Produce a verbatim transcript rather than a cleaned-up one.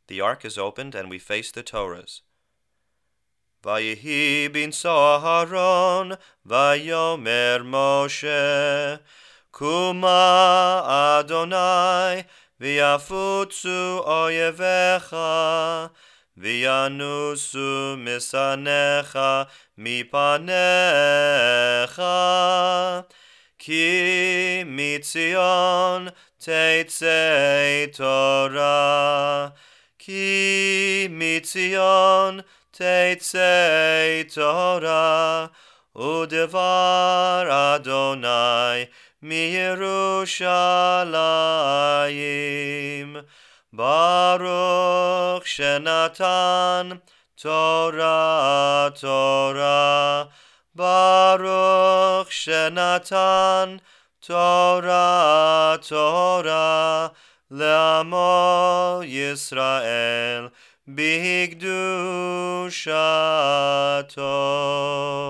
The ark is opened, and we face the Torahs. Vayehi binso Aharon, Vayomer Moshe, Kuma Adonai, V'yafutzu oyevecha, V'yanusu misanecha mipanecha, Ki mitzion teitzei Torah, Ki mitzion teitzei Torah, udevar Adonai miYerushalayim. Baruch shenatan Torah Torah, Baruch shenatan Torah Torah, Le'amo Yisrael Bigdushato.